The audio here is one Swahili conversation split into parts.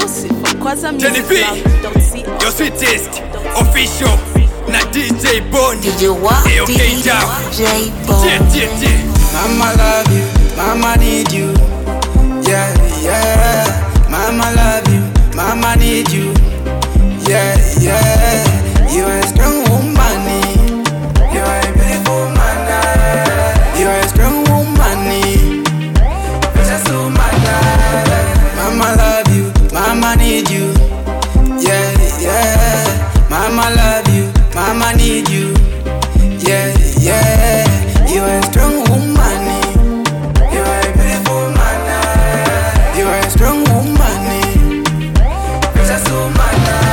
Exclusive for Kwaza Music Jennifer, Club. your sweetest, official, na DJ Bone. DJ what? DJ Bone. Mama love you, mama need you. Yeah, yeah. Mama love you, mama need you. Yeah, yeah. You are a strong woman. You are a beautiful man. You are a strong woman. Precious woman. Mama love you, mama need you. Yeah, yeah. Mama love you, mama need you. Yeah, yeah. You are a strong woman. You are a beautiful man. You are a strong woman. Precious woman.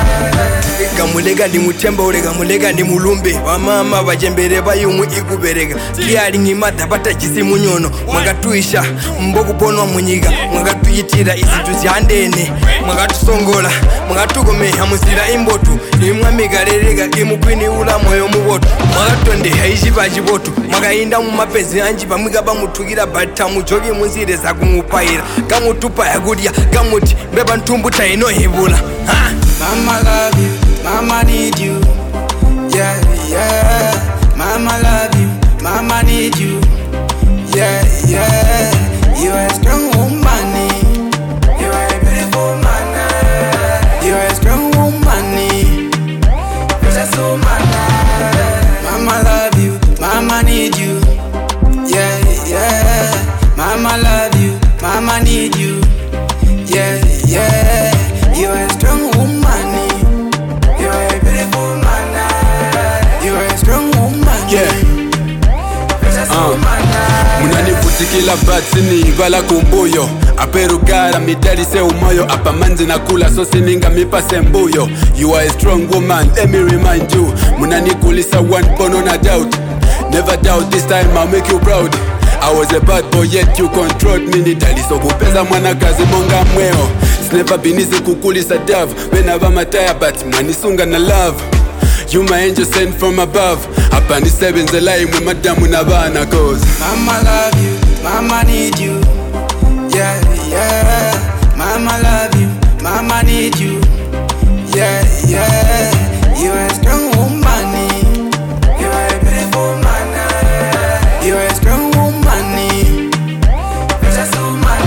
Gamulega ni mutemba urega mulega ni mulumbe wamama bajembere bayumwe iguberega kiyali ngimata batagisi munyono mwagatuisha mbogo bonwa munyiga mwagatuyitira isitu zyandene mwagatusongola mwagatugome hamusira imbotu imwamigarerega imukwini ula moyo muboto mwagatonde haishi bajibotu mwagainda mu mapezi anji bamwiga bamutugira bata mujogi munzire za kumupayira gamutupa yagurya gamuti mbeba ntumbu taino hibula ha. Mama love you, mama need you. Yeah, yeah. Mama love you, mama need you. Yeah, yeah. You are a strong woman. You are a beautiful man. You are a strong woman. Precious woman. Mama love you, mama need you. Yeah, yeah. Mama love you, mama need you. Yeah, yeah. You are a strong woman. You are a beautiful man. You are a strong woman. Yeah. Precious woman. Munanivutikila batsini igwala kumbuyo aperugara midari se umoyo apa manzi na kula so sininga mipa sembuyo. You are a strong woman, let me remind you. Munanikulisa one bono na doubt. Never doubt this time I'll make you proud. I was a bad boy yet you controlled me. Nitaliso kupeza mwana kazi monga mweo. It's never been easy kukulisa dove. When I have my tire but mwanisunga na love. You my angel sent from above. Hapa ni sebenze lai mwe madamu na bana cause Mama love you, mama need you. Yeah, yeah. Mama love you, mama need you. Yeah, yeah. You are a strong woman. You are a beautiful man. You are a strong woman. Precious woman.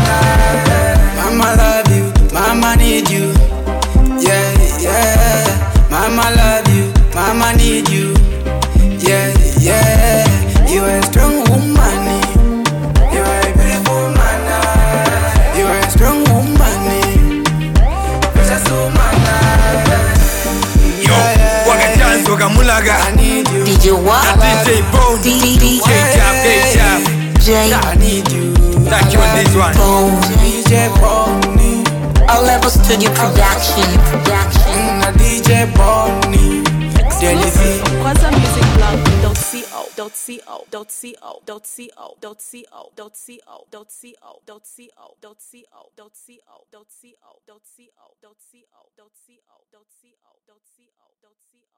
Mama love you, mama need you. Yeah, yeah. Mama love you, mama need you. Yeah, yeah. You are a strong woman. You are a beautiful man. You are a strong woman. Precious woman. Yo, wagatanzo gamulaga I need you. DJ what? DJ Bone. DJ I need you. Thank you on this one. Bone. DJ Bonnie. All Level Studio Production. DJ Bonnie. Exclusive for Kwaza Music Club.